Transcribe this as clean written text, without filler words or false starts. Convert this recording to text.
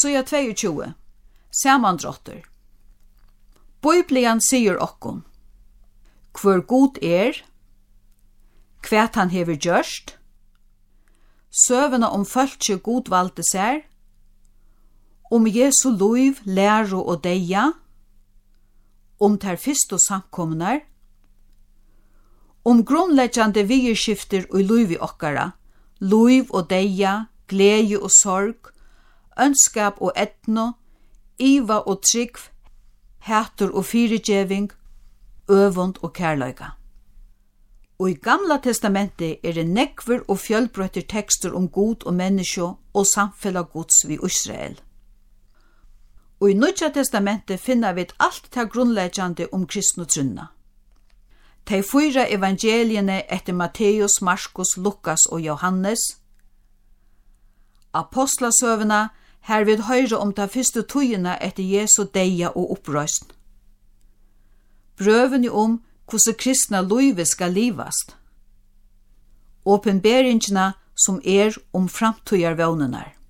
Sida 22. Samandrottur. Bibelen sier okkum hvor god hvat han hever gjørst, søvna fölkje god valde sær, Jesu liv, læro og deia, ter fyrstu samkomnar, grunnleggjande vigerskifter og liv i okkara, liv og deia, glede og sorg, ønskap og etno, iva og trygg, hatur og fyrirgeving, øvund og kærleika. Og i Gamla testamentet det nekver og fjølbrøtter tekster god og menneske og samfellag Guds vi Israel. Og i Nýggja testamentet finner vi alt det grunnleggjande kristne trunna. De 4 evangeliene etter Matteus, Markus, Lukas og Johannes, apostlasøvena her vil høyre de første tøyene etter Jesu deia og opprøsten. Brøvene hvordan kristna livet skal livast. Åpenberingene som framtøyar vånenar.